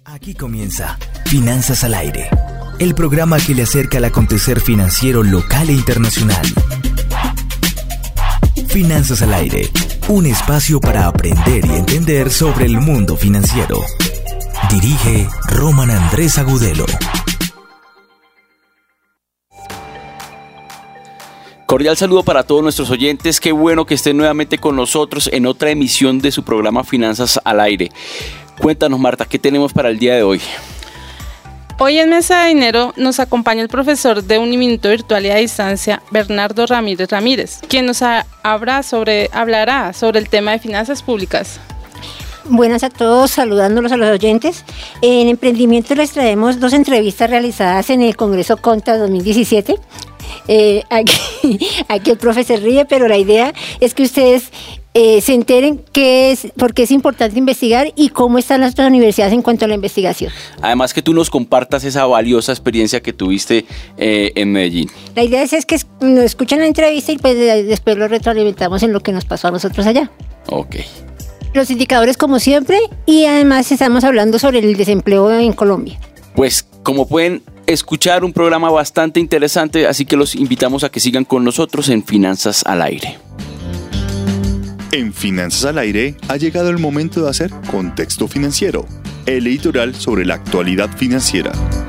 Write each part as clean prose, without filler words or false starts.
Aquí comienza Finanzas al Aire, el programa que le acerca al acontecer financiero local e internacional. Finanzas al Aire, un espacio para aprender y entender sobre el mundo financiero. Dirige Roman Andrés Agudelo. Cordial saludo para todos nuestros oyentes, qué bueno que estén nuevamente con nosotros en otra emisión de su programa Finanzas al Aire. Cuéntanos, Marta, ¿qué tenemos para el día de hoy? Hoy en Mesa de Dinero nos acompaña el profesor de Uniminuto Virtual y a Distancia, Bernardo Ramírez, quien nos hablará sobre el tema de finanzas públicas. Buenas a todos, saludándolos a los oyentes. En Emprendimiento les traemos 2 entrevistas realizadas en el Congreso Conta 2017. Aquí el profe se ríe, pero la idea es que ustedes se enteren por qué es importante investigar y cómo están las otras universidades en cuanto a la investigación. Además que tú nos compartas esa valiosa experiencia que tuviste en Medellín. La idea es que nos escuchen la entrevista y pues después lo retroalimentamos en lo que nos pasó a nosotros allá. Ok. Los indicadores como siempre y además estamos hablando sobre el desempleo en Colombia. Pues como pueden escuchar, un programa bastante interesante, así que los invitamos a que sigan con nosotros en Finanzas al Aire. En Finanzas al Aire ha llegado el momento de hacer Contexto Financiero, el editorial sobre la actualidad financiera.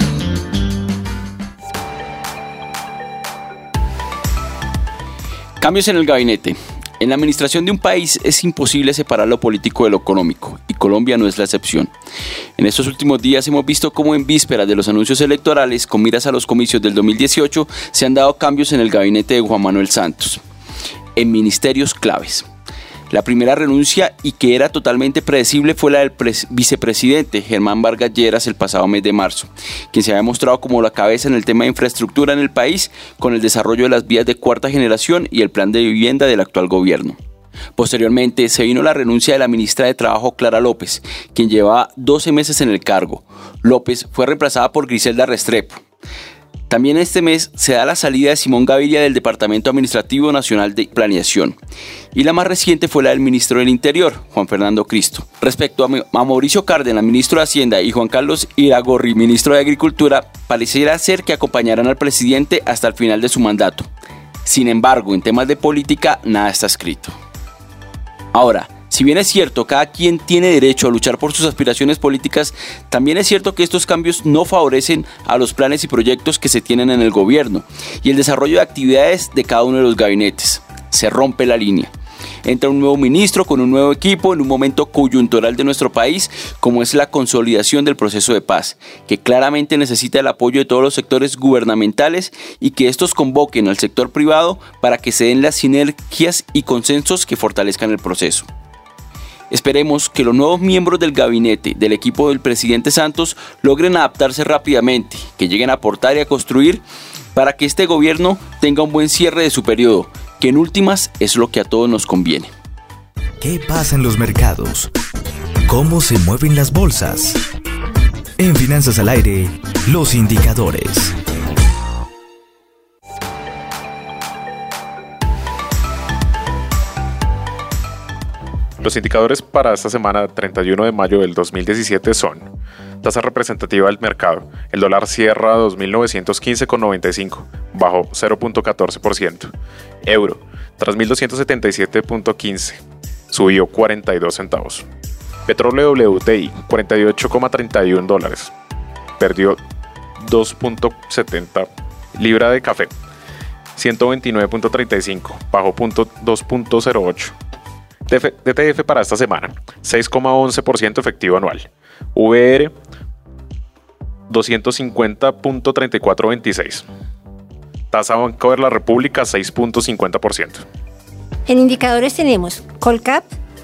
Cambios en el gabinete. En la administración de un país es imposible separar lo político de lo económico, y Colombia no es la excepción. En estos últimos días hemos visto cómo en vísperas de los anuncios electorales, con miras a los comicios del 2018, se han dado cambios en el gabinete de Juan Manuel Santos, en ministerios claves. La primera renuncia, y que era totalmente predecible, fue la del vicepresidente Germán Vargas Lleras el pasado mes de marzo, quien se había mostrado como la cabeza en el tema de infraestructura en el país, con el desarrollo de las vías de cuarta generación y el plan de vivienda del actual gobierno. Posteriormente se vino la renuncia de la ministra de Trabajo Clara López, quien llevaba 12 meses en el cargo. López fue reemplazada por Griselda Restrepo. También este mes se da la salida de Simón Gaviria del Departamento Administrativo Nacional de Planeación. Y la más reciente fue la del ministro del Interior, Juan Fernando Cristo. Respecto a Mauricio Cárdenas, ministro de Hacienda, y Juan Carlos Iragorri, ministro de Agricultura, pareciera ser que acompañarán al presidente hasta el final de su mandato. Sin embargo, en temas de política, nada está escrito. Ahora, si bien es cierto, cada quien tiene derecho a luchar por sus aspiraciones políticas, también es cierto que estos cambios no favorecen a los planes y proyectos que se tienen en el gobierno y el desarrollo de actividades de cada uno de los gabinetes. Se rompe la línea. Entra un nuevo ministro con un nuevo equipo en un momento coyuntural de nuestro país, como es la consolidación del proceso de paz, que claramente necesita el apoyo de todos los sectores gubernamentales y que estos convoquen al sector privado para que se den las sinergias y consensos que fortalezcan el proceso. Esperemos que los nuevos miembros del gabinete del equipo del presidente Santos logren adaptarse rápidamente, que lleguen a aportar y a construir para que este gobierno tenga un buen cierre de su periodo, que en últimas es lo que a todos nos conviene. ¿Qué pasa en los mercados? ¿Cómo se mueven las bolsas? En Finanzas al Aire, los indicadores. Los indicadores para esta semana 31 de mayo del 2017 son: tasa representativa del mercado. El dólar cierra 2.915,95, bajó 0.14%. Euro, 3.277.15, subió 42 centavos. Petróleo WTI, 48,31 dólares, perdió 2.70. Libra de café, 129.35, bajó 2.08. DTF para esta semana, 6,11% efectivo anual. VR, 250.3426. Tasa Banco de la República, 6.50%. En indicadores tenemos Colcap,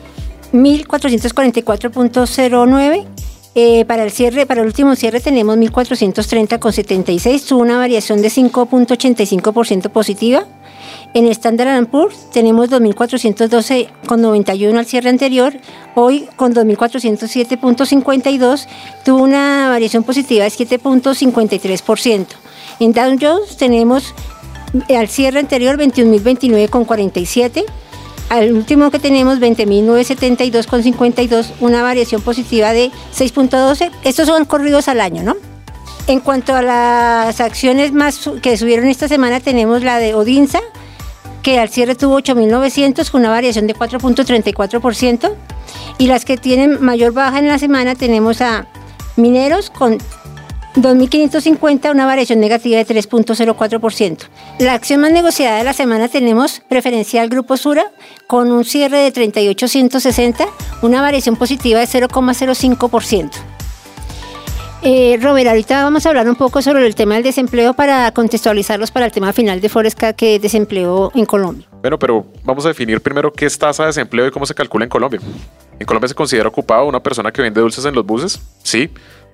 1444.09. Para el último cierre tenemos 1430,76, tuvo una variación de 5.85% positiva. En Standard & Poor's tenemos 2.412,91 al cierre anterior, hoy con 2.407,52, tuvo una variación positiva de 7.53%. En Dow Jones tenemos al cierre anterior 21.029,47, al último que tenemos 20.972,52, una variación positiva de 6.12. Estos son corridos al año, ¿no? En cuanto a las acciones más que subieron esta semana, tenemos la de Odinsa, que al cierre tuvo 8.900 con una variación de 4.34%. Y las que tienen mayor baja en la semana tenemos a Mineros con 2.550, una variación negativa de 3.04%. La acción más negociada de la semana tenemos Preferencial Grupo Sura con un cierre de 38.160, una variación positiva de 0.05%. Robert, ahorita vamos a hablar un poco sobre el tema del desempleo para contextualizarlos para el tema final de Foresca, que es desempleo en Colombia. Bueno, pero vamos a definir primero qué es tasa de desempleo y cómo se calcula en Colombia. ¿En Colombia se considera ocupado una persona que vende dulces en los buses? Sí.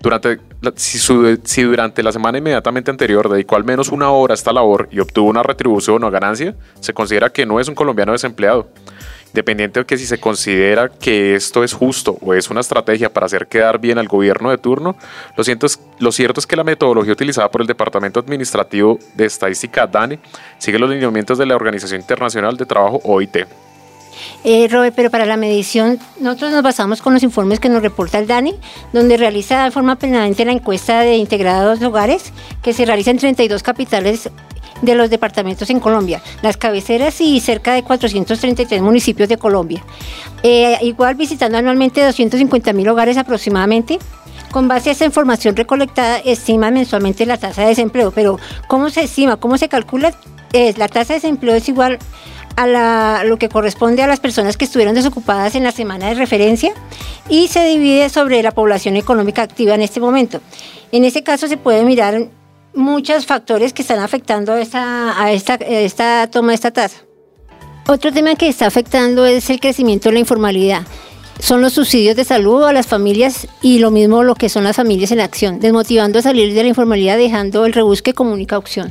Si durante la semana inmediatamente anterior dedicó al menos una hora a esta labor y obtuvo una retribución o ganancia, se considera que no es un colombiano desempleado. Independiente de que si se considera que esto es justo o es una estrategia para hacer quedar bien al gobierno de turno, lo cierto es que la metodología utilizada por el Departamento Administrativo de Estadística DANE sigue los lineamientos de la Organización Internacional de Trabajo, OIT. Robert, pero para la medición nosotros nos basamos con los informes que nos reporta el DANE, donde realiza de forma permanente la encuesta de integrados hogares que se realiza en 32 capitales de los departamentos en Colombia, las cabeceras y cerca de 433 municipios de Colombia. Igual visitando anualmente 250.000 hogares aproximadamente. Con base a esta información recolectada, estima mensualmente la tasa de desempleo. Pero ¿cómo se estima? ¿Cómo se calcula? La tasa de desempleo es igual a lo que corresponde a las personas que estuvieron desocupadas en la semana de referencia y se divide sobre la población económica activa en este momento. En este caso se puede mirar muchos factores que están afectando a esta toma de esta tasa. Otro tema que está afectando es el crecimiento de la informalidad. Son los subsidios de salud a las familias y lo mismo lo que son las familias en acción, desmotivando a salir de la informalidad, dejando el rebusque como única opción.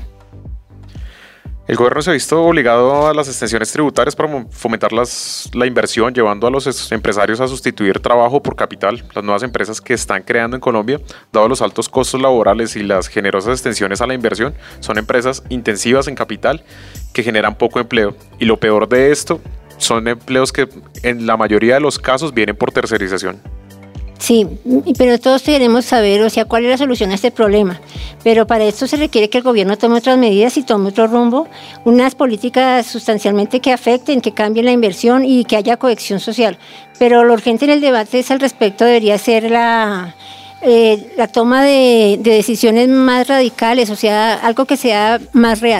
El gobierno se ha visto obligado a las extensiones tributarias para fomentar la inversión, llevando a los empresarios a sustituir trabajo por capital. Las nuevas empresas que están creando en Colombia, dado los altos costos laborales y las generosas extensiones a la inversión, son empresas intensivas en capital que generan poco empleo. Y lo peor de esto, son empleos que en la mayoría de los casos vienen por tercerización. Sí, pero todos queremos saber, cuál es la solución a este problema. Pero para esto se requiere que el gobierno tome otras medidas y tome otro rumbo, unas políticas sustancialmente que afecten, que cambien la inversión y que haya cohesión social. Pero lo urgente en el debate al respecto debería ser la toma de decisiones más radicales, algo que sea más real.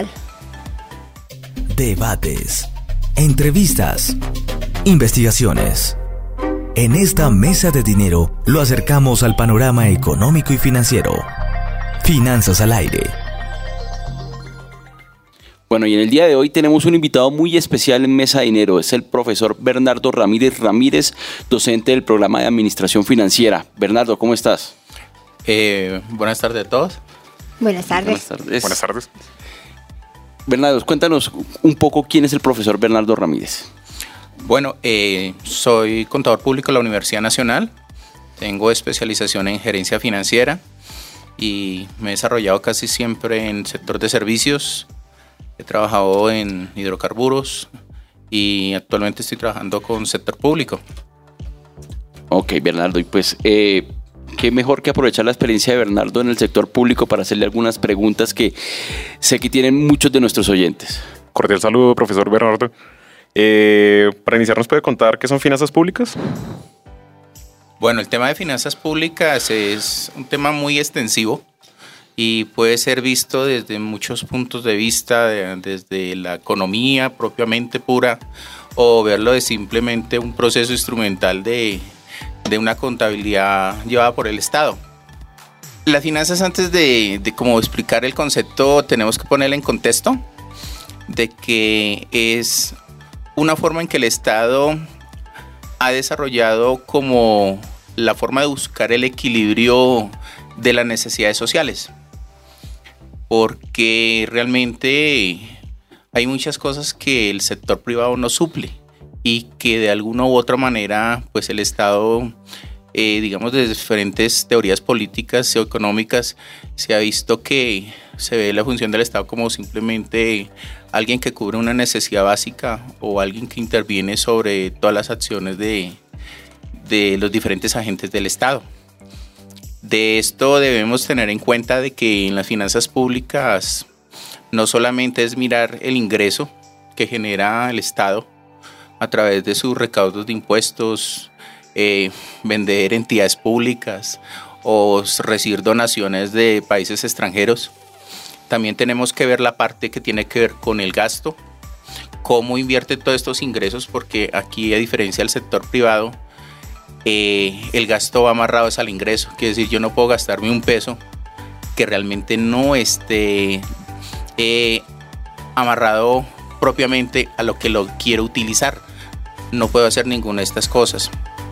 Debates, entrevistas, investigaciones. En esta mesa de dinero lo acercamos al panorama económico y financiero. Finanzas al aire. Bueno, y en el día de hoy tenemos un invitado muy especial en Mesa de Dinero. Es el profesor Bernardo Ramírez, docente del programa de Administración Financiera. Bernardo, ¿cómo estás? Buenas tardes a todos. Buenas tardes. Buenas tardes. Bernardo, cuéntanos un poco quién es el profesor Bernardo Ramírez. Bueno, soy contador público de la Universidad Nacional, tengo especialización en gerencia financiera y me he desarrollado casi siempre en el sector de servicios. He trabajado en hidrocarburos y actualmente estoy trabajando con sector público. Ok, Bernardo, y pues qué mejor que aprovechar la experiencia de Bernardo en el sector público para hacerle algunas preguntas que sé que tienen muchos de nuestros oyentes. Cordial saludo, profesor Bernardo. Para iniciar, ¿nos puede contar qué son finanzas públicas? Bueno, el tema de finanzas públicas es un tema muy extensivo y puede ser visto desde muchos puntos de vista, desde la economía propiamente pura o verlo de simplemente un proceso instrumental de una contabilidad llevada por el Estado. Las finanzas, antes de como explicar el concepto, tenemos que ponerla en contexto de que es una forma en que el Estado ha desarrollado como la forma de buscar el equilibrio de las necesidades sociales. Porque realmente hay muchas cosas que el sector privado no suple y que de alguna u otra manera pues el Estado digamos, de diferentes teorías políticas y económicas, se ha visto que se ve la función del Estado como simplemente alguien que cubre una necesidad básica o alguien que interviene sobre todas las acciones de los diferentes agentes del Estado. De esto debemos tener en cuenta de que en las finanzas públicas no solamente es mirar el ingreso que genera el Estado a través de sus recaudos de impuestos, vender entidades públicas o recibir donaciones de países extranjeros. También tenemos que ver la parte que tiene que ver con el gasto, cómo invierte todos estos ingresos, porque aquí, a diferencia del sector privado, el gasto va amarrado al ingreso. Quiere decir, yo no puedo gastarme un peso que realmente no esté amarrado propiamente a lo que lo quiero utilizar. No puedo hacer ninguna de estas cosas.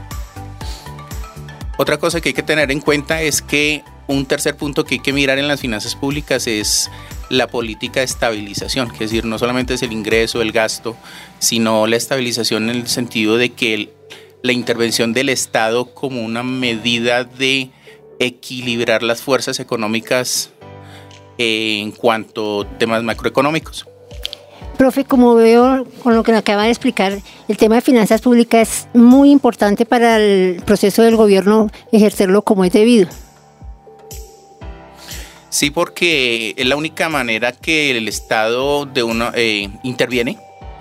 Otra cosa que hay que tener en cuenta es que un tercer punto que hay que mirar en las finanzas públicas es la política de estabilización, que es decir, no solamente es el ingreso, el gasto, sino la estabilización en el sentido de que la intervención del Estado como una medida de equilibrar las fuerzas económicas en cuanto a temas macroeconómicos. Profe, como veo con lo que me acaba de explicar, el tema de finanzas públicas es muy importante para el proceso del gobierno ejercerlo como es debido. Sí, porque es la única manera que el Estado interviene,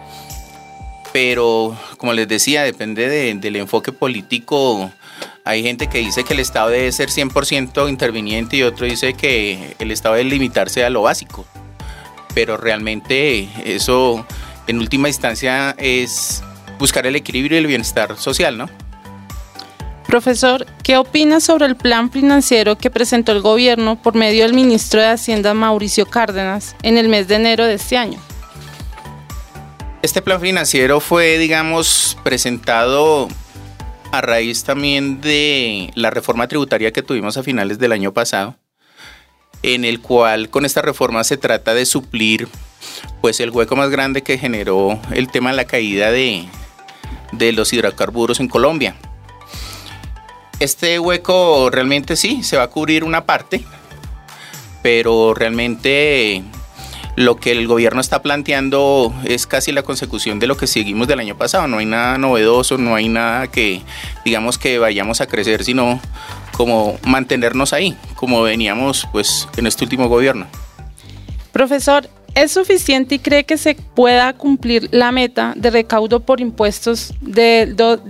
pero como les decía, depende del enfoque político. Hay gente que dice que el Estado debe ser 100% interviniente y otro dice que el Estado debe limitarse a lo básico. Pero realmente eso en última instancia es buscar el equilibrio y el bienestar social, ¿no? Profesor, ¿qué opina sobre el plan financiero que presentó el gobierno por medio del ministro de Hacienda, Mauricio Cárdenas, en el mes de enero de este año? Este plan financiero fue, digamos, presentado a raíz también de la reforma tributaria que tuvimos a finales del año pasado, en el cual con esta reforma se trata de suplir pues el hueco más grande que generó el tema de la caída de los hidrocarburos en Colombia. Este hueco realmente sí, se va a cubrir una parte, pero realmente lo que el gobierno está planteando es casi la consecución de lo que seguimos del año pasado. No hay nada novedoso, no hay nada que digamos que vayamos a crecer, sino como mantenernos ahí, como veníamos pues en este último gobierno. Profesor, ¿es suficiente y cree que se pueda cumplir la meta de recaudo por impuestos de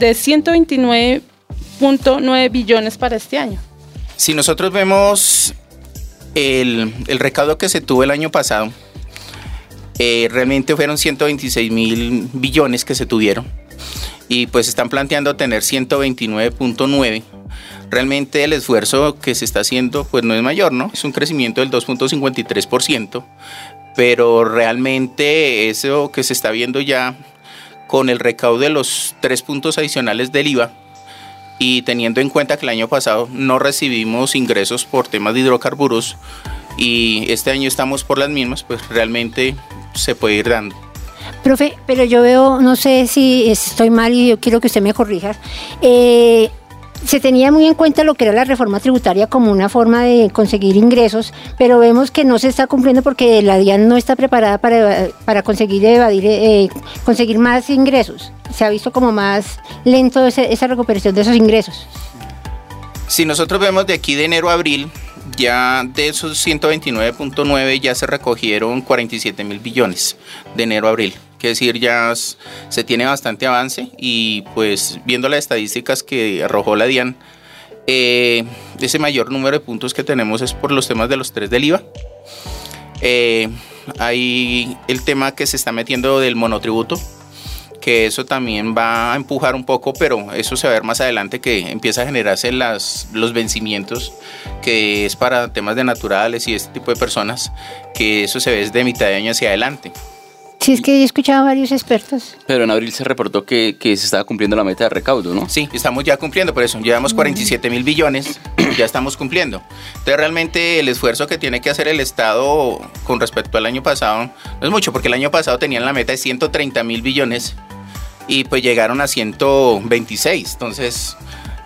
129.9 billones para este año? Si nosotros vemos el recaudo que se tuvo el año pasado, realmente fueron 126.000 billones que se tuvieron y pues están planteando tener 129.9. Realmente el esfuerzo que se está haciendo pues no es mayor, ¿no? Es un crecimiento del 2.53%, pero realmente eso que se está viendo ya con el recaudo de los 3 puntos adicionales del IVA y teniendo en cuenta que el año pasado no recibimos ingresos por temas de hidrocarburos y este año estamos por las mismas, pues realmente se puede ir dando. Profe, pero yo veo, no sé si estoy mal y yo quiero que usted me corrija, se tenía muy en cuenta lo que era la reforma tributaria como una forma de conseguir ingresos, pero vemos que no se está cumpliendo porque la DIAN no está preparada para conseguir conseguir más ingresos. Se ha visto como más lento esa recuperación de esos ingresos. Si nosotros vemos de aquí de enero a abril, ya de esos 129.9 ya se recogieron 47.000 billones de enero a abril. Es decir, ya se tiene bastante avance y pues viendo las estadísticas que arrojó la DIAN, ese mayor número de puntos que tenemos es por los temas de los 3 del IVA. Hay el tema que se está metiendo del monotributo, que eso también va a empujar un poco, pero eso se va a ver más adelante que empieza a generarse los vencimientos, que es para temas de naturales y este tipo de personas, que eso se ve desde mitad de año hacia adelante. Sí, es que he escuchado a varios expertos. Pero en abril se reportó que se estaba cumpliendo la meta de recaudo, ¿no? Sí, estamos ya cumpliendo, por eso llevamos 47.000 billones, ya estamos cumpliendo. Entonces realmente el esfuerzo que tiene que hacer el Estado con respecto al año pasado no es mucho, porque el año pasado tenían la meta de 130.000 billones y pues llegaron a 126. Entonces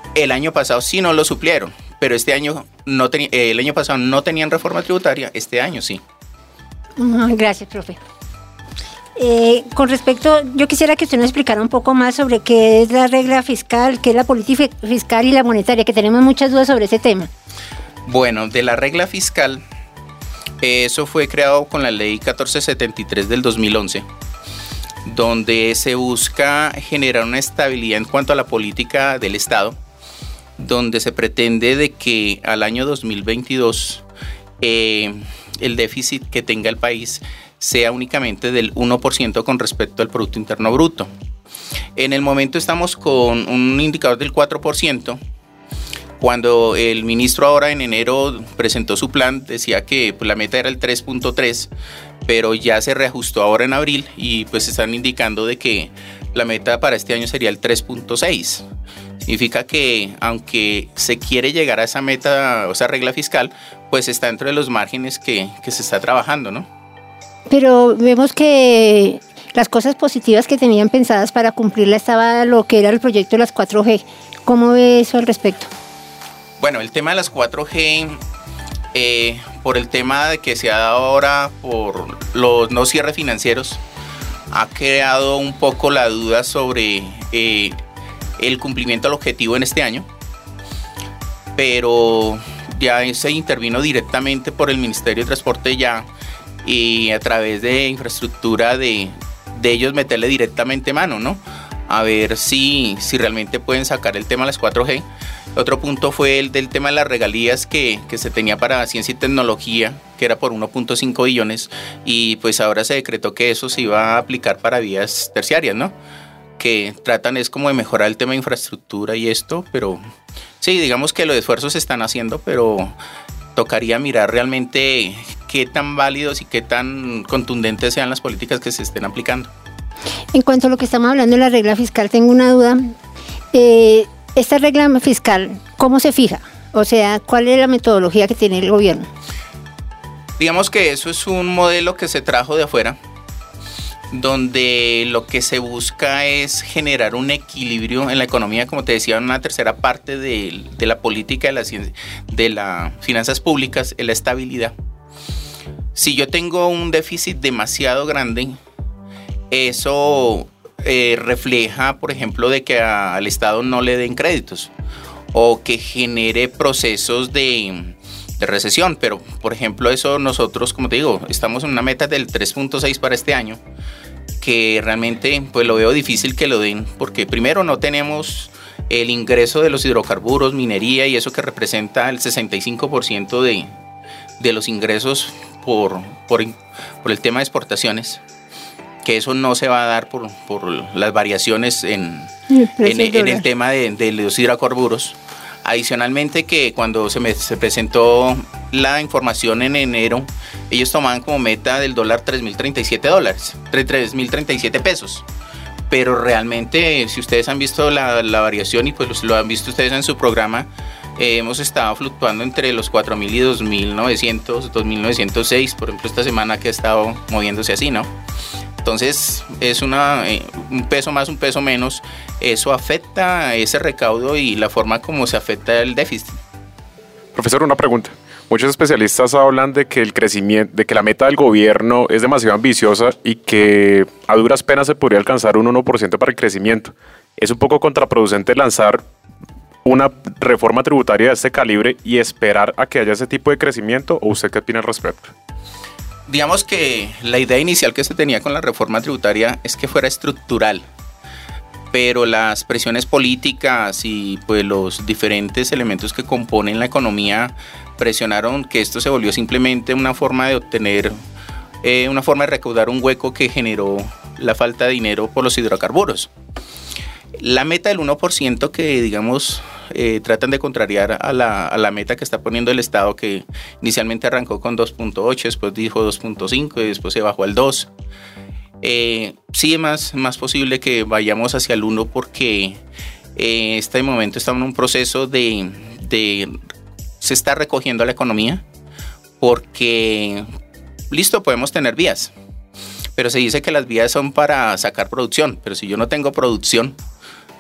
El año pasado sí no lo suplieron, pero este año el año pasado no tenían reforma tributaria, este año sí. Gracias, profe. Con respecto, yo quisiera que usted nos explicara un poco más sobre qué es la regla fiscal, qué es la política fiscal y la monetaria, que tenemos muchas dudas sobre ese tema. Bueno, de la regla fiscal, eso fue creado con la ley 1473 del 2011, donde se busca generar una estabilidad en cuanto a la política del Estado, donde se pretende de que al año 2022 el déficit que tenga el país sea únicamente del 1% con respecto al Producto Interno Bruto. En el momento estamos con un indicador del 4%. Cuando el ministro ahora en enero presentó su plan, decía que pues, la meta era el 3.3, pero ya se reajustó ahora en abril y pues están indicando de que la meta para este año sería el 3.6. Significa que aunque se quiere llegar a esa meta, o esa regla fiscal, pues está dentro de los márgenes que se está trabajando, ¿no? Pero vemos que las cosas positivas que tenían pensadas para cumplirla estaba lo que era el proyecto de las 4G. ¿Cómo ve eso al respecto? Bueno, el tema de las 4G, por el tema de que se ha dado ahora por los no cierres financieros, ha creado un poco la duda sobre el cumplimiento del objetivo en este año, pero ya se intervino directamente por el Ministerio de Transporte ya y a través de infraestructura de ellos meterle directamente mano, ¿no? A ver si realmente pueden sacar el tema de las 4G. Otro punto fue el del tema de las regalías que se tenía para ciencia y tecnología, que era por 1.5 billones, y pues ahora se decretó que eso se iba a aplicar para vías terciarias, ¿no? Que tratan es como de mejorar el tema de infraestructura y esto, pero sí, digamos que los esfuerzos se están haciendo, pero tocaría mirar realmente qué tan válidos y qué tan contundentes sean las políticas que se estén aplicando. En cuanto a lo que estamos hablando de la regla fiscal, tengo una duda. Esta regla fiscal, ¿cómo se fija? O sea, ¿cuál es la metodología que tiene el gobierno? Digamos que eso es un modelo que se trajo de afuera, donde lo que se busca es generar un equilibrio en la economía, como te decía, una tercera parte de la política de las finanzas públicas es la estabilidad. Si yo tengo un déficit demasiado grande, eso refleja, por ejemplo, de que al Estado no le den créditos o que genere procesos de recesión, pero por ejemplo eso nosotros, como te digo, estamos en una meta del 3.6 para este año, que realmente pues lo veo difícil que lo den, porque primero no tenemos el ingreso de los hidrocarburos, minería y eso que representa el 65% de los ingresos por el tema de exportaciones, que eso no se va a dar por las variaciones en el tema de los hidrocarburos. Adicionalmente que cuando se presentó la información en enero, ellos tomaban como meta del dólar $3.037, pesos. Pero realmente, si ustedes han visto la variación y pues lo han visto ustedes en su programa, hemos estado fluctuando entre los 4.000 y 2.900, 2.906, por ejemplo, esta semana que ha estado moviéndose así, ¿no? Entonces es un peso más, un peso menos. Eso afecta ese recaudo y la forma como se afecta el déficit. Profesor, una pregunta. Muchos especialistas hablan de que el crecimiento, de que la meta del gobierno es demasiado ambiciosa y que a duras penas se podría alcanzar un 1% para el crecimiento. ¿Es un poco contraproducente lanzar una reforma tributaria de este calibre y esperar a que haya ese tipo de crecimiento? ¿O usted qué opina al respecto? Digamos que la idea inicial que se tenía con la reforma tributaria es que fuera estructural, pero las presiones políticas y pues los diferentes elementos que componen la economía presionaron que esto se volvió simplemente una forma de obtener, una forma de recaudar un hueco que generó la falta de dinero por los hidrocarburos. La meta del 1% que digamos tratan de contrariar a la meta que está poniendo el Estado, que inicialmente arrancó con 2.8, después dijo 2.5 y después se bajó al 2. Sí es más posible que vayamos hacia el 1 porque este momento estamos en un proceso de se está recogiendo la economía, porque listo, podemos tener vías, pero se dice que las vías son para sacar producción, pero si yo no tengo producción,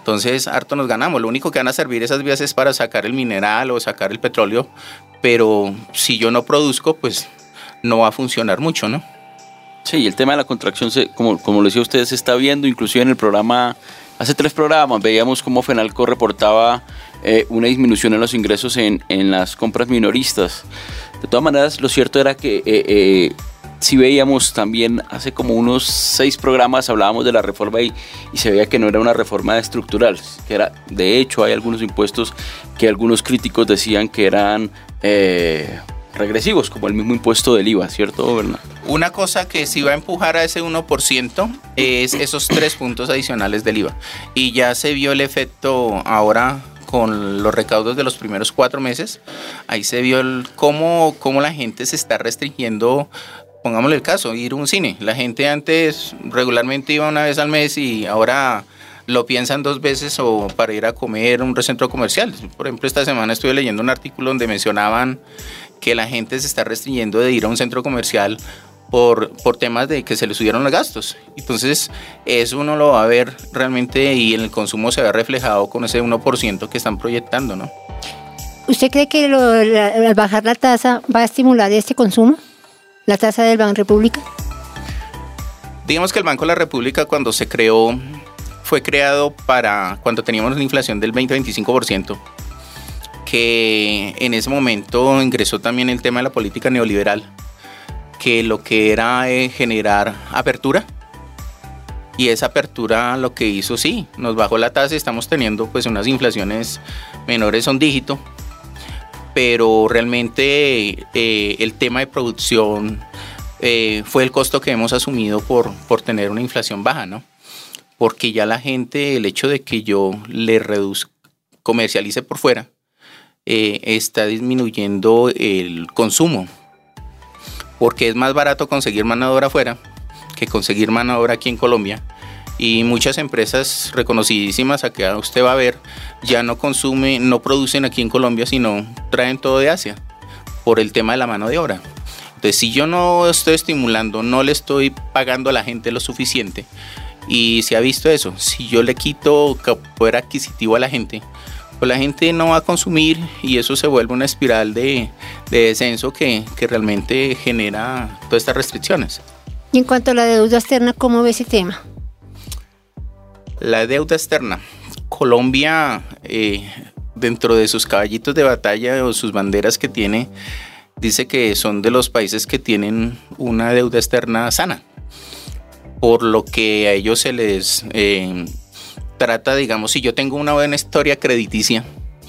Entonces, harto nos ganamos. Lo único que van a servir esas vías es para sacar el mineral o sacar el petróleo, pero si yo no produzco, pues no va a funcionar mucho, ¿no? Sí, el tema de la contracción, como lo decía usted, se está viendo, inclusive en el programa, hace 3 programas, veíamos cómo Fenalco reportaba una disminución en los ingresos en las compras minoristas. De todas maneras, lo cierto era que sí veíamos también, hace como unos 6 programas hablábamos de la reforma y se veía que no era una reforma estructural, que era, de hecho, hay algunos impuestos que algunos críticos decían que eran regresivos, como el mismo impuesto del IVA, ¿cierto, Bernardo? Una cosa que sí va a empujar a ese 1% es esos 3 puntos adicionales del IVA. Y ya se vio el efecto ahora con los recaudos de los primeros 4 meses. Ahí se vio cómo la gente se está restringiendo. Pongámosle el caso, ir a un cine. La gente antes regularmente iba una vez al mes y ahora lo piensan 2 veces o para ir a comer a un centro comercial. Por ejemplo, esta semana estuve leyendo un artículo donde mencionaban que la gente se está restringiendo de ir a un centro comercial por temas de que se le subieron los gastos. Entonces, eso uno lo va a ver realmente y en el consumo se ve reflejado con ese 1% que están proyectando, ¿no? ¿Usted cree que al bajar la tasa va a estimular este consumo? ¿La tasa del Banco República? Digamos que el Banco de la República cuando se creó, fue creado para cuando teníamos una inflación del 20-25%, que en ese momento ingresó también el tema de la política neoliberal, que lo que era generar apertura, y esa apertura lo que hizo, sí, nos bajó la tasa y estamos teniendo pues unas inflaciones menores a un dígito, pero realmente el tema de producción fue el costo que hemos asumido por tener una inflación baja, ¿no? Porque ya la gente, el hecho de que yo le comercialice por fuera, está disminuyendo el consumo, porque es más barato conseguir mano de obra afuera que conseguir mano de obra aquí en Colombia, y muchas empresas reconocidísimas, a que usted va a ver, ya no producen aquí en Colombia, sino traen todo de Asia, por el tema de la mano de obra. Entonces, si yo no estoy estimulando, no le estoy pagando a la gente lo suficiente, y se ha visto eso, si yo le quito poder adquisitivo a la gente, pues la gente no va a consumir y eso se vuelve una espiral de descenso que realmente genera todas estas restricciones. Y en cuanto a la deuda externa, ¿cómo ve ese tema? La deuda externa. Colombia, dentro de sus caballitos de batalla o sus banderas que tiene, dice que son de los países que tienen una deuda externa sana, por lo que a ellos se les trata, digamos, si yo tengo una buena historia crediticia,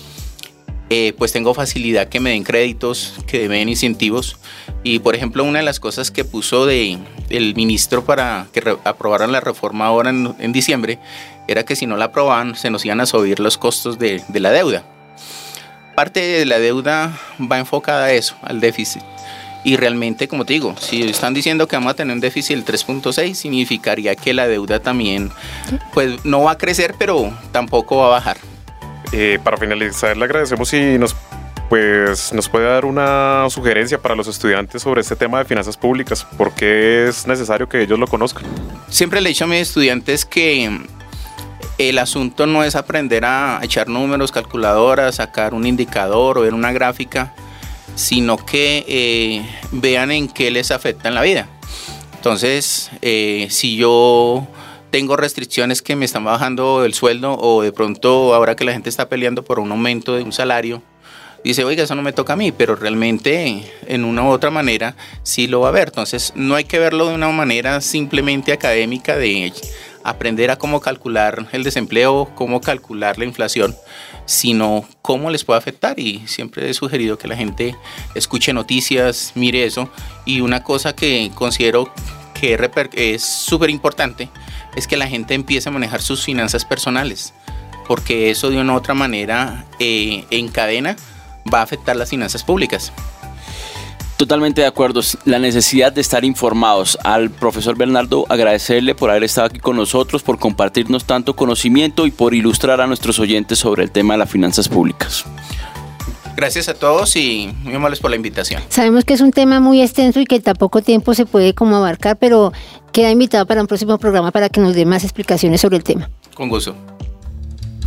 pues tengo facilidad que me den créditos, que me den incentivos. Y por ejemplo, una de las cosas que puso el ministro para que aprobaran la reforma ahora en diciembre, era que si no la aprobaban se nos iban a subir los costos de la deuda. Parte de la deuda va enfocada a eso, al déficit. Y realmente, como te digo, si están diciendo que vamos a tener un déficit del 3.6, significaría que la deuda también pues no va a crecer, pero tampoco va a bajar. Para finalizar, le agradecemos si nos puede dar una sugerencia para los estudiantes sobre este tema de finanzas públicas, porque es necesario que ellos lo conozcan. Siempre le he dicho a mis estudiantes que el asunto no es aprender a echar números, calculadoras, sacar un indicador o ver una gráfica, sino que vean en qué les afecta en la vida. Entonces, si yo tengo restricciones que me están bajando el sueldo, o de pronto ahora que la gente está peleando por un aumento de un salario, dice, oiga, eso no me toca a mí, pero realmente en una u otra manera sí lo va a ver. Entonces no hay que verlo de una manera simplemente académica de aprender a cómo calcular el desempleo, cómo calcular la inflación, sino cómo les puede afectar. Y siempre he sugerido que la gente escuche noticias, mire eso. Y una cosa que considero que es súper importante es que la gente empiece a manejar sus finanzas personales, porque eso de una u otra manera en cadena va a afectar las finanzas públicas. Totalmente de acuerdo, la necesidad de estar informados. Al profesor Bernardo, agradecerle por haber estado aquí con nosotros, por compartirnos tanto conocimiento y por ilustrar a nuestros oyentes sobre el tema de las finanzas públicas. Gracias a todos y muy amables por la invitación. Sabemos que es un tema muy extenso y que en tan poco tiempo se puede como abarcar, pero queda invitado para un próximo programa para que nos dé más explicaciones sobre el tema. Con gusto.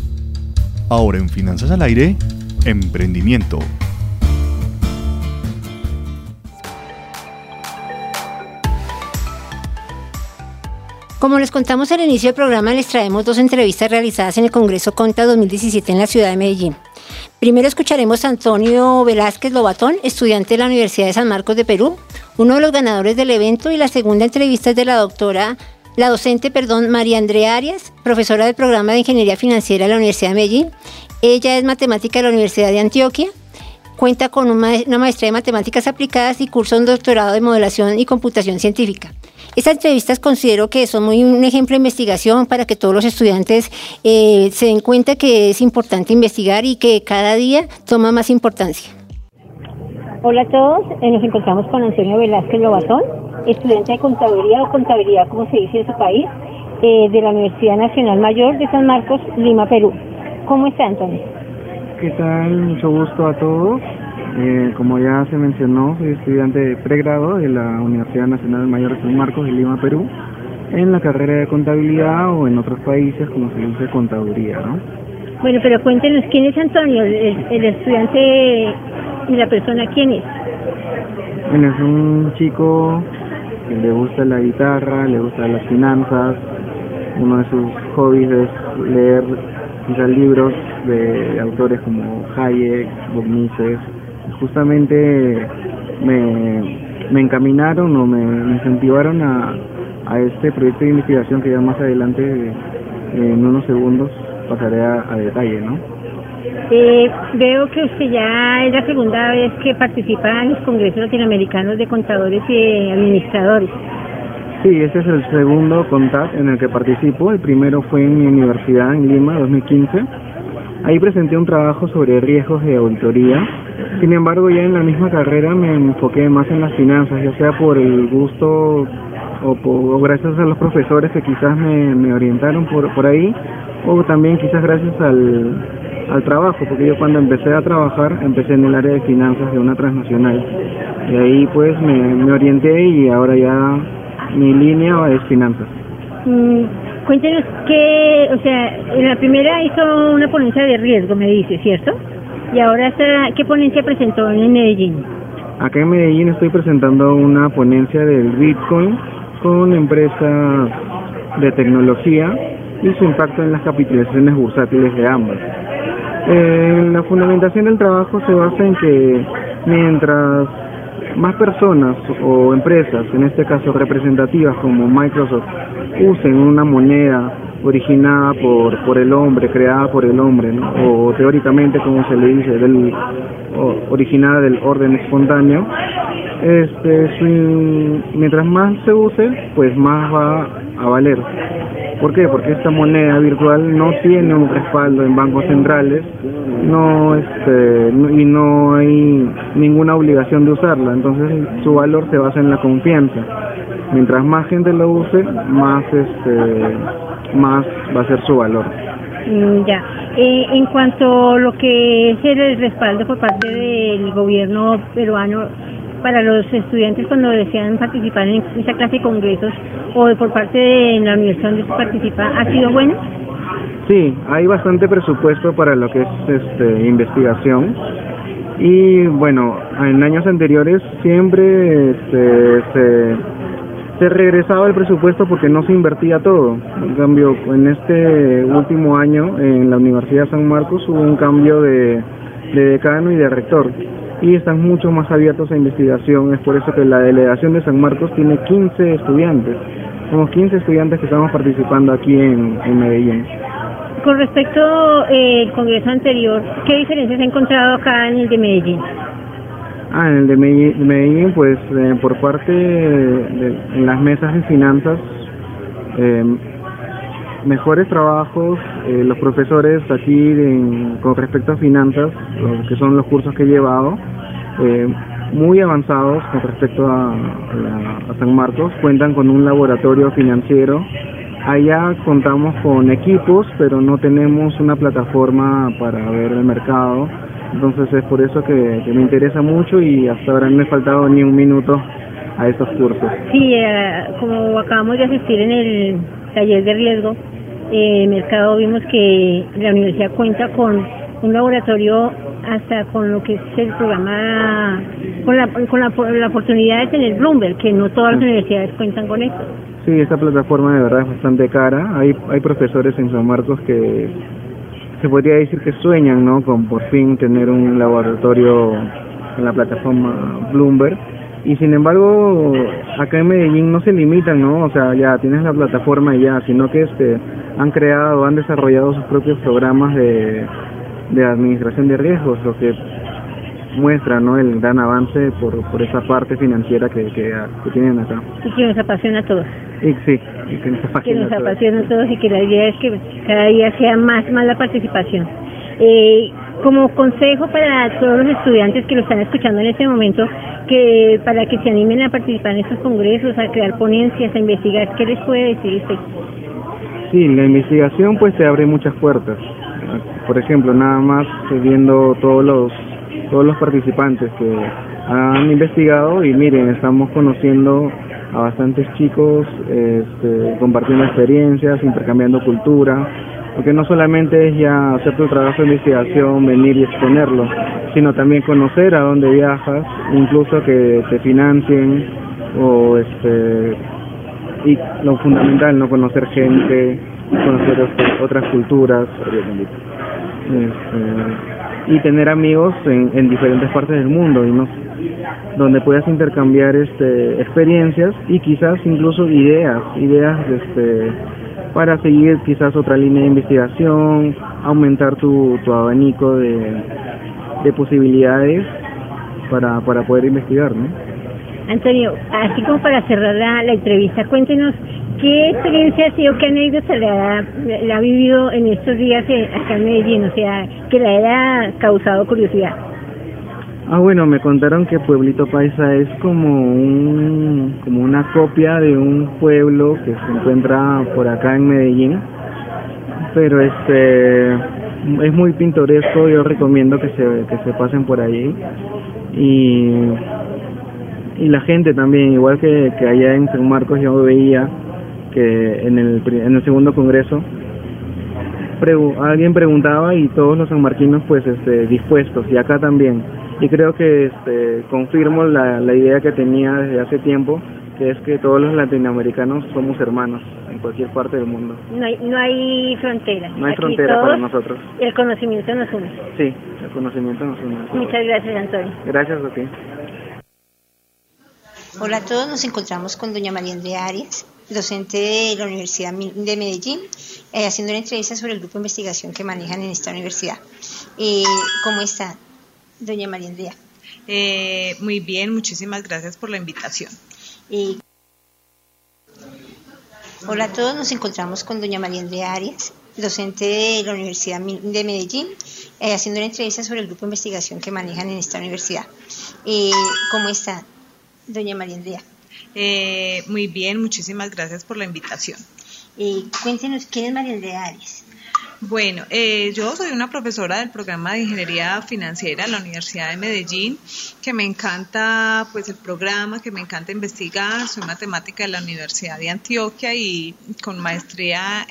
Ahora en Finanzas al Aire, emprendimiento. Como les contamos al inicio del programa, les traemos 2 entrevistas realizadas en el Congreso Conta 2017 en la ciudad de Medellín. Primero escucharemos a Antonio Velázquez Lobatón, estudiante de la Universidad de San Marcos de Perú, uno de los ganadores del evento, y la segunda entrevista es de la docente María Andrea Arias, profesora del programa de Ingeniería Financiera de la Universidad de Medellín. Ella es matemática de la Universidad de Antioquia, cuenta con una maestría de matemáticas aplicadas y cursa un doctorado de modelación y computación científica. Estas entrevistas considero que son un ejemplo de investigación para que todos los estudiantes se den cuenta que es importante investigar y que cada día toma más importancia. Hola a todos, nos encontramos con Antonio Velázquez Lobatón, estudiante de Contaduría o Contabilidad, como se dice en su país, de la Universidad Nacional Mayor de San Marcos, Lima, Perú. ¿Cómo está, Antonio? ¿Qué tal? Mucho gusto a todos. Como ya se mencionó, soy estudiante de pregrado de la Universidad Nacional Mayor de San Marcos de Lima, Perú, en la carrera de Contabilidad, o en otros países como se dice Contaduría, ¿no? Bueno, pero cuéntenos, ¿quién es Antonio? El estudiante y la persona, ¿quién es? Bueno, es un chico que le gusta la guitarra, le gustan las finanzas. Uno de sus hobbies es leer quizás libros de autores como Hayek, Bob Mises. Justamente me encaminaron o me incentivaron a este proyecto de investigación que ya más adelante, en unos segundos, pasaré a detalle, ¿no? Veo que usted ya es la segunda vez que participa en los congresos latinoamericanos de contadores y administradores. Sí, este es el segundo CONTAD en el que participo. El primero fue en mi universidad en Lima, 2015. Ahí presenté un trabajo sobre riesgos de auditoría. Sin embargo, ya en la misma carrera me enfoqué más en las finanzas, ya sea por el gusto o gracias a los profesores que quizás me orientaron por ahí, o también quizás gracias al trabajo, porque yo cuando empecé a trabajar empecé en el área de finanzas de una transnacional. Y ahí pues me orienté y ahora ya mi línea es finanzas. Cuéntenos en la primera hizo una ponencia de riesgo, me dice, ¿cierto? Y ahora, ¿qué ponencia presentó en Medellín? Acá en Medellín estoy presentando una ponencia del Bitcoin con empresas de tecnología y su impacto en las capitalizaciones bursátiles de ambas. La fundamentación del trabajo se basa en que mientras más personas o empresas, en este caso representativas como Microsoft, usen una moneda originada por el hombre, creada por el hombre, ¿no? O teóricamente, como se le dice, originada del orden espontáneo, mientras más se use, pues más va a valer. ¿Por qué? Porque esta moneda virtual no tiene un respaldo en bancos centrales, y no hay ninguna obligación de usarla, entonces su valor se basa en la confianza. Mientras más gente lo use, más va a ser su valor. Ya. En cuanto a lo que es el respaldo por parte del gobierno peruano para los estudiantes cuando desean participar en esta clase de congresos, o por parte de la universidad donde se participa, ¿ha sido bueno? Sí, hay bastante presupuesto para lo que es investigación. Y bueno, en años anteriores siempre se regresaba el presupuesto porque no se invertía todo. En cambio, en este último año en la Universidad de San Marcos hubo un cambio de decano y de rector, y están mucho más abiertos a investigación. Es por eso que la delegación de San Marcos tiene 15 estudiantes. Somos 15 estudiantes que estamos participando aquí en Medellín. Con respecto al congreso anterior, ¿qué diferencias ha encontrado acá en el de Medellín? En el de Medellín, pues por parte en las mesas de finanzas, mejores trabajos, los profesores aquí con respecto a finanzas, que son los cursos que he llevado, muy avanzados con respecto a San Marcos, cuentan con un laboratorio financiero. Allá contamos con equipos, pero no tenemos una plataforma para ver el mercado. Entonces es por eso que me interesa mucho, y hasta ahora no he faltado ni un minuto a estos cursos. Sí, como acabamos de asistir en el taller de riesgo, mercado vimos que la universidad cuenta con un laboratorio hasta con lo que es el programa, con la oportunidad de tener Bloomberg, que no todas las universidades cuentan con eso. Sí, esta plataforma de verdad es bastante cara. Hay profesores en San Marcos que se podría decir que sueñan, ¿no?, con por fin tener un laboratorio en la plataforma Bloomberg. Y sin embargo, acá en Medellín no se limitan, ¿no? O sea, ya tienes la plataforma y ya, sino que han desarrollado sus propios programas de administración de riesgos, lo que muestra, ¿no?, el gran avance por esa parte financiera que tienen acá. Y que nos apasiona a todos. Y sí, y que nos apasiona a todos y que la idea es que cada día sea más la participación. Como consejo para todos los estudiantes que lo están escuchando en este momento, que para que se animen a participar en estos congresos, a crear ponencias, a investigar, ¿qué les puede decir usted? Sí, la investigación pues te abre muchas puertas. Por ejemplo, nada más viendo todos los participantes que han investigado y miren, estamos conociendo a bastantes chicos, compartiendo experiencias, intercambiando cultura, porque no solamente es ya hacer tu trabajo de investigación, venir y exponerlo, sino también conocer a dónde viajas, incluso que te financien, y lo fundamental, no conocer gente, conocer otras culturas, y tener amigos en diferentes partes del mundo, y donde puedas intercambiar experiencias y quizás incluso ideas para seguir quizás otra línea de investigación, aumentar tu abanico de posibilidades para poder investigar, ¿no? Antonio, así como para cerrar la entrevista, cuéntenos qué experiencia ha sido, qué anécdota le ha vivido en estos días acá en Medellín, o sea, que le haya causado curiosidad. Bueno, me contaron que Pueblito Paisa es como una copia de un pueblo que se encuentra por acá en Medellín, pero es muy pintoresco. Yo recomiendo que se pasen por allí, y la gente también, igual que allá en San Marcos. Yo veía que en el segundo congreso alguien preguntaba y todos los sanmarquinos pues dispuestos, y acá también. Y creo que confirmo la idea que tenía desde hace tiempo, que es que todos los latinoamericanos somos hermanos en cualquier parte del mundo. No hay frontera. No hay frontera para nosotros. El conocimiento nos une. Sí, el conocimiento nos une. Muchas gracias, Antonio. Gracias a ti. Hola a todos, nos encontramos con doña María Andrea Arias, docente de la Universidad de Medellín, haciendo una entrevista sobre el grupo de investigación que manejan en esta universidad. ¿Cómo está, doña María Andrea? Muy bien, muchísimas gracias por la invitación. Hola a todos, nos encontramos con doña María Andrea Arias, docente de la Universidad de Medellín, haciendo una entrevista sobre el grupo de investigación que manejan en esta universidad. ¿Cómo está, doña María Andrea? Muy bien, muchísimas gracias por la invitación. Cuéntenos, ¿quién es María Andrea Arias? Bueno, yo soy una profesora del programa de Ingeniería Financiera de la Universidad de Medellín, que me encanta pues el programa, que me encanta investigar. Soy matemática de la Universidad de Antioquia y con maestría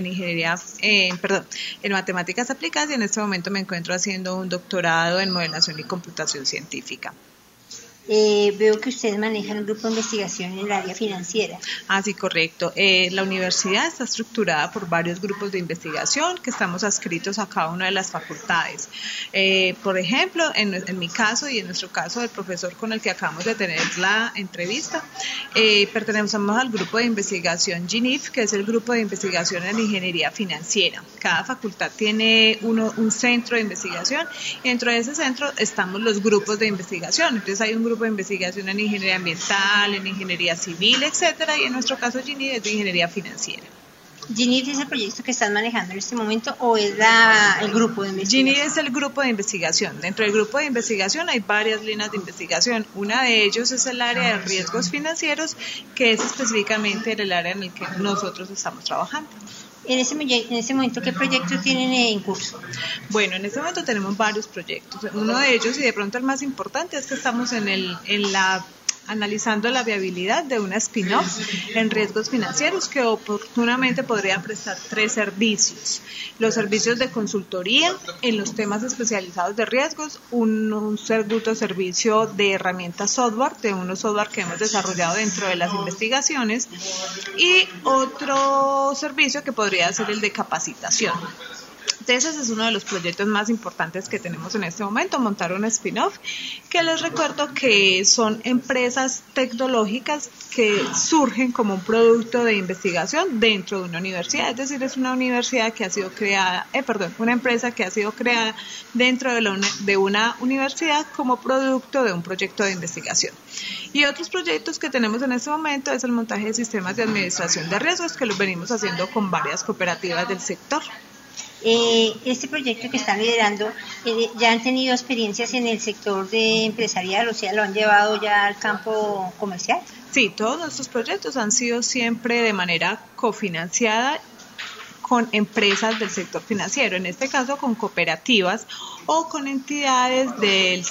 en matemáticas aplicadas, y en este momento me encuentro haciendo un doctorado en modelación y computación científica. Veo que ustedes manejan un grupo de investigación en el área financiera. Sí, correcto. La universidad está estructurada por varios grupos de investigación que estamos adscritos a cada una de las facultades. Por ejemplo, en mi caso y en nuestro caso del profesor con el que acabamos de tener la entrevista, pertenecemos al grupo de investigación GINIF, que es el grupo de investigación en ingeniería financiera. Cada facultad tiene un centro de investigación, y dentro de ese centro estamos los grupos de investigación. Entonces hay un grupo de investigación en ingeniería ambiental, en ingeniería civil, etcétera, y en nuestro caso GINIF es de ingeniería financiera. ¿GINIF es el proyecto que están manejando en este momento o es el grupo de investigación? GINIF es el grupo de investigación. Dentro del grupo de investigación hay varias líneas de investigación. Una de ellos es el área de riesgos financieros, que es específicamente el área en el que nosotros estamos trabajando. En ese momento, ¿qué proyectos tienen en curso? Bueno, en este momento tenemos varios proyectos. Uno de ellos, y de pronto el más importante, es que estamos en la analizando la viabilidad de una spin-off en riesgos financieros que oportunamente podría prestar 3 servicios. Los servicios de consultoría en los temas especializados de riesgos, un segundo servicio de herramientas software, de unos software que hemos desarrollado dentro de las investigaciones, y otro servicio que podría ser el de capacitación. Entonces ese es uno de los proyectos más importantes que tenemos en este momento, montar un spin-off, que les recuerdo que son empresas tecnológicas que surgen como un producto de investigación dentro de una universidad, es decir, es una universidad que ha sido creada, una empresa que ha sido creada dentro de una universidad como producto de un proyecto de investigación. Y otros proyectos que tenemos en este momento es el montaje de sistemas de administración de riesgos, que los venimos haciendo con varias cooperativas del sector. Este proyecto que están liderando, ¿ya han tenido experiencias en el sector de empresarial, o sea, lo han llevado ya al campo comercial? Sí, todos nuestros proyectos han sido siempre de manera cofinanciada con empresas del sector financiero, en este caso con cooperativas o con entidades del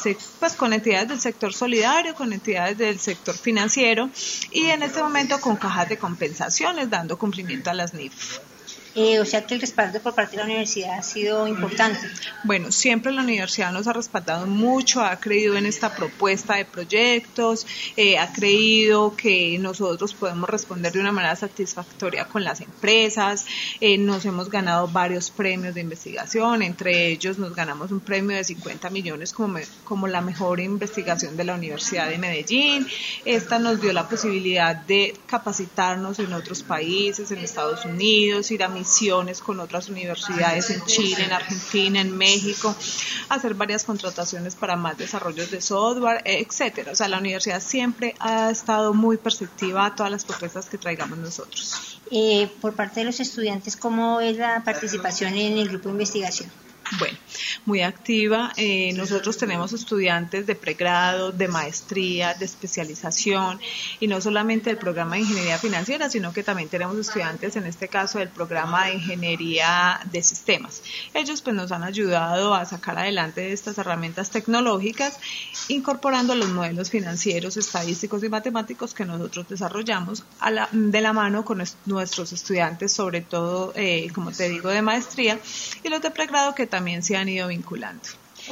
sector solidario, con entidades del sector financiero, y en este momento con cajas de compensaciones, dando cumplimiento a las NIF. O sea que el respaldo por parte de la universidad ha sido importante. Bueno, siempre la universidad nos ha respaldado mucho, ha creído en esta propuesta de proyectos, ha creído que nosotros podemos responder de una manera satisfactoria con las empresas, nos hemos ganado varios premios de investigación, entre ellos nos ganamos un premio de 50 millones como la mejor investigación de la Universidad de Medellín. Esta nos dio la posibilidad de capacitarnos en otros países, en Estados Unidos, ir a misiones con otras universidades en Chile, en Argentina, en México, hacer varias contrataciones para más desarrollos de software, etcétera. O sea, la universidad siempre ha estado muy perceptiva a todas las propuestas que traigamos nosotros. Por parte de los estudiantes, ¿cómo es la participación en el grupo de investigación? Bueno, muy activa. Nosotros tenemos estudiantes de pregrado, de maestría, de especialización, y no solamente del programa de ingeniería financiera, sino que también tenemos estudiantes, en este caso, del programa de ingeniería de sistemas. Ellos pues nos han ayudado a sacar adelante estas herramientas tecnológicas, incorporando los modelos financieros, estadísticos y matemáticos que nosotros desarrollamos de la mano con nuestros estudiantes, sobre todo, como te digo, de maestría, y los de pregrado que también se han ido vinculando.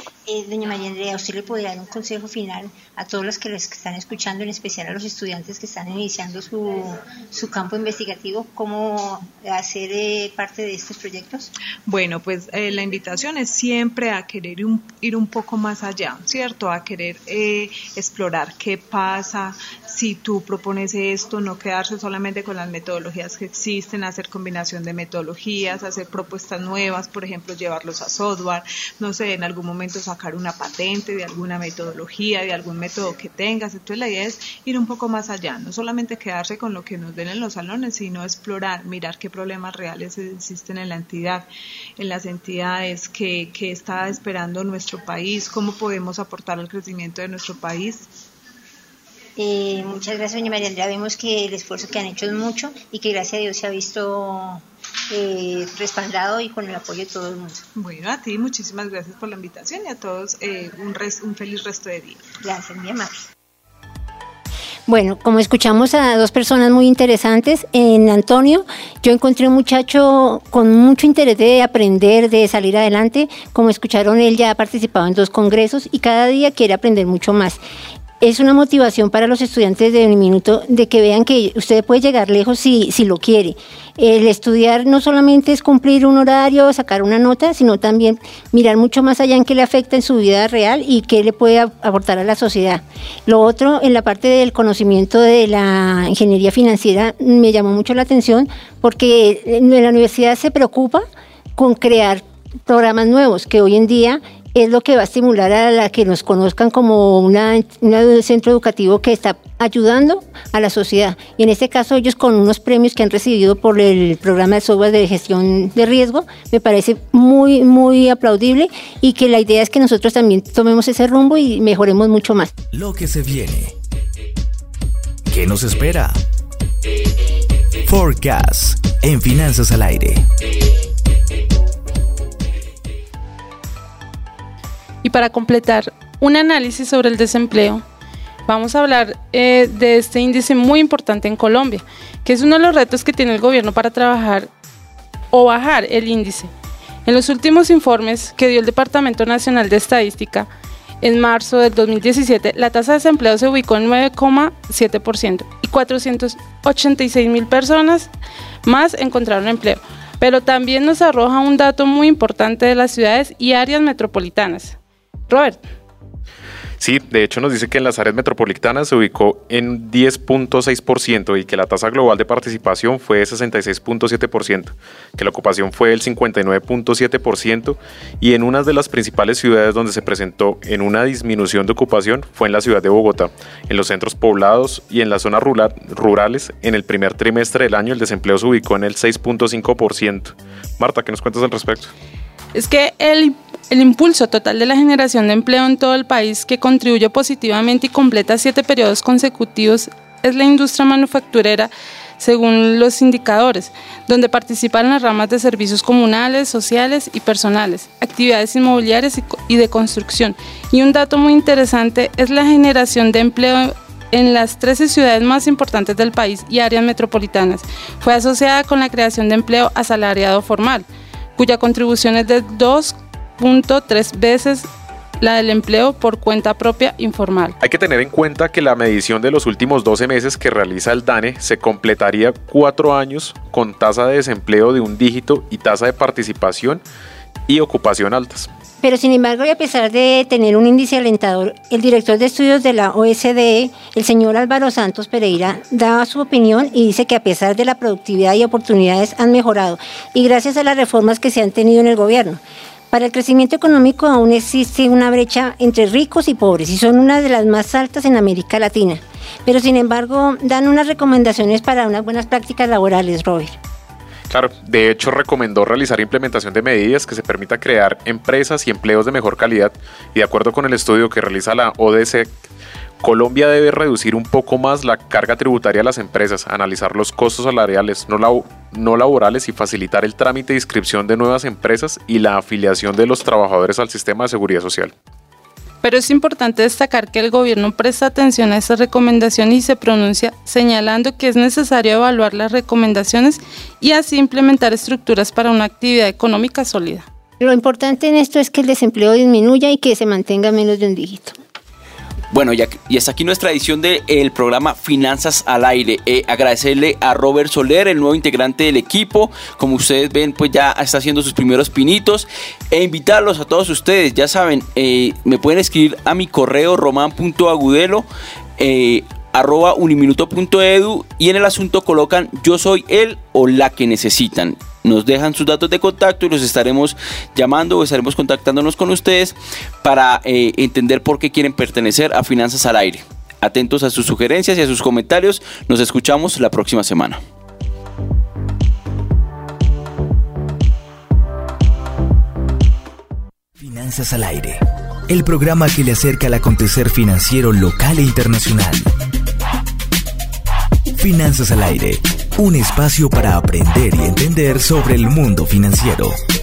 Doña María Andrea, ¿usted le podría dar un consejo final a todos los que les están escuchando, en especial a los estudiantes que están iniciando su campo investigativo, cómo hacer parte de estos proyectos? Bueno, pues la invitación es siempre a querer ir un poco más allá, ¿cierto? A querer explorar qué pasa si tú propones esto, no quedarse solamente con las metodologías que existen, hacer combinación de metodologías, hacer propuestas nuevas, por ejemplo, llevarlos a software, no sé, en algún momento sacar una patente de alguna metodología, de algún método que tengas. Entonces la idea es ir un poco más allá, no solamente quedarse con lo que nos den en los salones, sino explorar, mirar qué problemas reales existen en la entidad, en las entidades, qué está esperando nuestro país, cómo podemos aportar al crecimiento de nuestro país. Muchas gracias, doña María Andrea. Vemos que el esfuerzo que han hecho es mucho y que gracias a Dios se ha visto respaldado y con el apoyo de todo el mundo. Bueno, a ti muchísimas gracias por la invitación y a todos un feliz resto de día. Gracias, mi amable. Bueno, como escuchamos a dos personas muy interesantes, en Antonio yo encontré un muchacho con mucho interés de aprender, de salir adelante. Como escucharon, él ya ha participado en 2 congresos y cada día quiere aprender mucho más. Es una motivación para los estudiantes de Uniminuto de que vean que usted puede llegar lejos si lo quiere. El estudiar no solamente es cumplir un horario, sacar una nota, sino también mirar mucho más allá en qué le afecta en su vida real y qué le puede aportar a la sociedad. Lo otro, en la parte del conocimiento de la ingeniería financiera, me llamó mucho la atención porque en la universidad se preocupa con crear programas nuevos que hoy en día es lo que va a estimular a la que nos conozcan como un centro educativo que está ayudando a la sociedad. Y en este caso ellos con unos premios que han recibido por el programa de software de gestión de riesgo, me parece muy, muy aplaudible y que la idea es que nosotros también tomemos ese rumbo y mejoremos mucho más. Lo que se viene. ¿Qué nos espera? Forecast en Finanzas al Aire. Y para completar un análisis sobre el desempleo, vamos a hablar de este índice muy importante en Colombia, que es uno de los retos que tiene el gobierno para trabajar o bajar el índice. En los últimos informes que dio el Departamento Nacional de Estadística, en marzo del 2017, la tasa de desempleo se ubicó en 9,7% y 486,000 personas más encontraron empleo. Pero también nos arroja un dato muy importante de las ciudades y áreas metropolitanas. Robert. Sí, de hecho nos dice que en las áreas metropolitanas se ubicó en 10.6% y que la tasa global de participación fue de 66.7%, que la ocupación fue del 59.7% y en una de las principales ciudades donde se presentó en una disminución de ocupación fue en la ciudad de Bogotá. En los centros poblados y en las zonas rurales, en el primer trimestre del año el desempleo se ubicó en el 6.5%. Marta, ¿qué nos cuentas al respecto? Es que el impulso total de la generación de empleo en todo el país, que contribuye positivamente y completa 7 periodos consecutivos, es la industria manufacturera, según los indicadores, donde participan las ramas de servicios comunales, sociales y personales, actividades inmobiliarias y de construcción. Y un dato muy interesante es la generación de empleo en las 13 ciudades más importantes del país y áreas metropolitanas. Fue asociada con la creación de empleo asalariado formal, cuya contribución es de 2.3 veces la del empleo por cuenta propia informal. Hay que tener en cuenta que la medición de los últimos 12 meses que realiza el DANE se completaría 4 años con tasa de desempleo de un dígito y tasa de participación y ocupación altas. Pero sin embargo, y a pesar de tener un índice alentador, el director de estudios de la OSDE, el señor Álvaro Santos Pereira, da su opinión y dice que a pesar de la productividad y oportunidades han mejorado y gracias a las reformas que se han tenido en el gobierno. Para el crecimiento económico aún existe una brecha entre ricos y pobres y son una de las más altas en América Latina. Pero sin embargo, dan unas recomendaciones para unas buenas prácticas laborales, Robert. Claro, de hecho recomendó realizar implementación de medidas que se permita crear empresas y empleos de mejor calidad y de acuerdo con el estudio que realiza la ODC, Colombia debe reducir un poco más la carga tributaria a las empresas, analizar los costos salariales no laborales y facilitar el trámite de inscripción de nuevas empresas y la afiliación de los trabajadores al sistema de seguridad social. Pero es importante destacar que el gobierno presta atención a esta recomendación y se pronuncia señalando que es necesario evaluar las recomendaciones y así implementar estructuras para una actividad económica sólida. Lo importante en esto es que el desempleo disminuya y que se mantenga menos de un dígito. Bueno, y hasta aquí nuestra edición del programa Finanzas al Aire. Agradecerle a Robert Soler, el nuevo integrante del equipo. Como ustedes ven, pues ya está haciendo sus primeros pinitos. E invitarlos a todos ustedes, ya saben, me pueden escribir a mi correo roman.agudelo @uniminuto.edu y en el asunto colocan yo soy el o la que necesitan. Nos dejan sus datos de contacto y los estaremos llamando o estaremos contactándonos con ustedes para entender por qué quieren pertenecer a Finanzas al Aire. Atentos a sus sugerencias y a sus comentarios. Nos escuchamos la próxima semana. Finanzas al Aire, el programa que le acerca al acontecer financiero local e internacional. Finanzas al Aire, un espacio para aprender y entender sobre el mundo financiero.